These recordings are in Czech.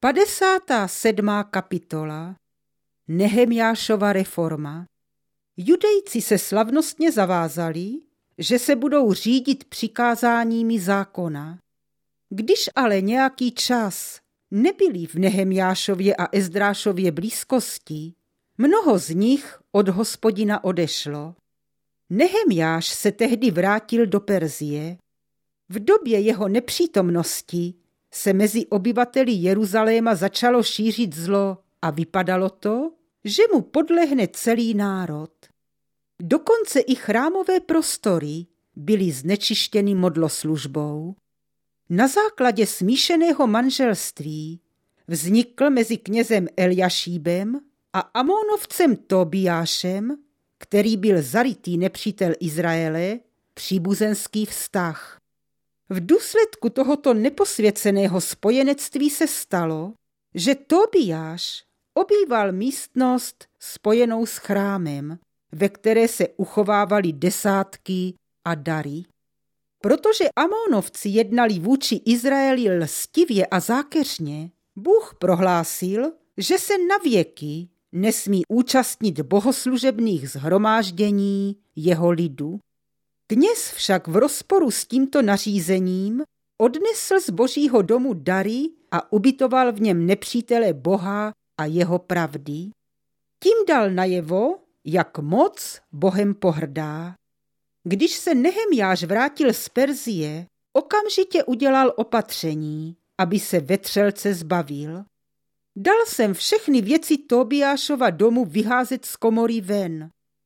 57. kapitola. Nehemjášova reforma. Judejci se slavnostně zavázali, že se budou řídit přikázáními zákona. Když ale nějaký čas nebyli v Nehemjášově a Ezdrášově blízkosti, mnoho z nich od Hospodina odešlo. Nehemjáš se tehdy vrátil do Perzie. V době jeho nepřítomnosti se mezi obyvateli Jeruzaléma začalo šířit zlo a vypadalo to, že mu podlehne celý národ. Dokonce i chrámové prostory byly znečištěny modloslužbou. Na základě smíšeného manželství vznikl mezi knězem Eljašíbem a Amonovcem Tobiášem, který byl zarytý nepřítel Izraele, příbuzenský vztah. V důsledku tohoto neposvěceného spojenectví se stalo, že Tobiáš obýval místnost spojenou s chrámem, ve které se uchovávaly desátky a dary. Protože Amonovci jednali vůči Izraeli lstivě a zákeřně, Bůh prohlásil, že se navěky nesmí účastnit bohoslužebných shromáždění jeho lidu. Kněz však v rozporu s tímto nařízením odnesl z Božího domu dary a ubytoval v něm nepřítele Boha a jeho pravdy. Tím dal najevo, jak moc Bohem pohrdá. Když se Nehemjáš vrátil z Perzie, okamžitě udělal opatření, aby se vetřelce zbavil. Dal jsem všechny věci Tobiášova domu vyházet z komory ven.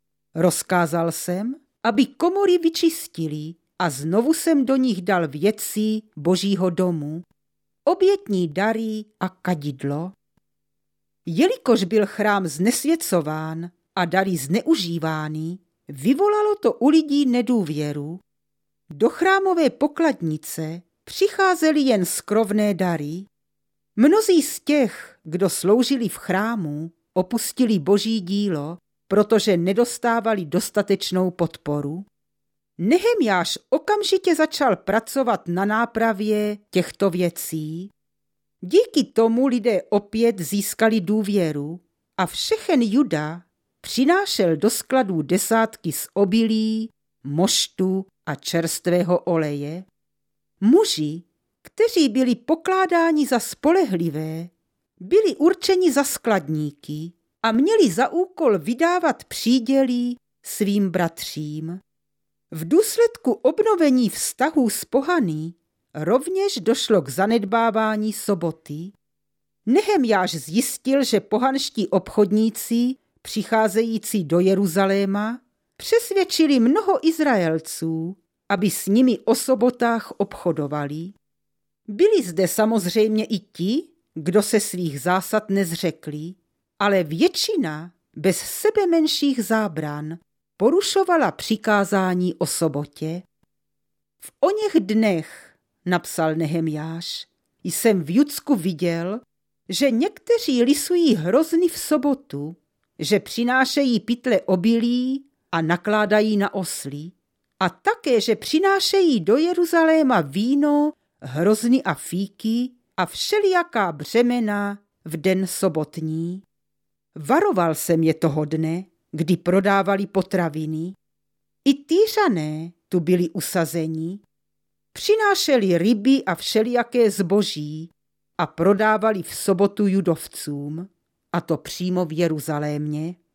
Rozkázal jsem, aby komory vyčistili, a znovu jsem do nich dal věci Božího domu, obětní dary a kadidlo. Jelikož byl chrám znesvěcován a dary zneužívány, vyvolalo to u lidí nedůvěru. Do chrámové pokladnice přicházely jen skrovné dary. Mnozí z těch, kdo sloužili v chrámu, opustili Boží dílo, protože nedostávali dostatečnou podporu. Nehemjáš okamžitě začal pracovat na nápravě těchto věcí. Díky tomu lidé opět získali důvěru a všechen Juda přinášel do skladů desátky z obilí, moštu a čerstvého oleje. Muži, kteří byli pokládáni za spolehlivé, byli určeni za skladníky a měli za úkol vydávat příděly svým bratřím. V důsledku obnovení vztahů s pohany rovněž došlo k zanedbávání soboty. Nehemjáš zjistil, že pohanští obchodníci přicházející do Jeruzaléma přesvědčili mnoho Izraelců, aby s nimi o sobotách obchodovali. Byli zde samozřejmě i ti, kdo se svých zásad nezřekli, ale většina bez sebe menších zábran porušovala přikázání o sobotě. V oněch dnech, napsal Nehemjáš, jsem v Judsku viděl, že někteří lisují hrozny v sobotu, že přinášejí pytle obilí a nakládají na osly, a také, že přinášejí do Jeruzaléma víno, hrozny a fíky a všelijaká břemena v den sobotní. Varoval jsem je toho dne, kdy prodávali potraviny. I Týřané tu byli usazeni, přinášeli ryby a všelijaké zboží a prodávali v sobotu judovcům, a to přímo v Jeruzalémě.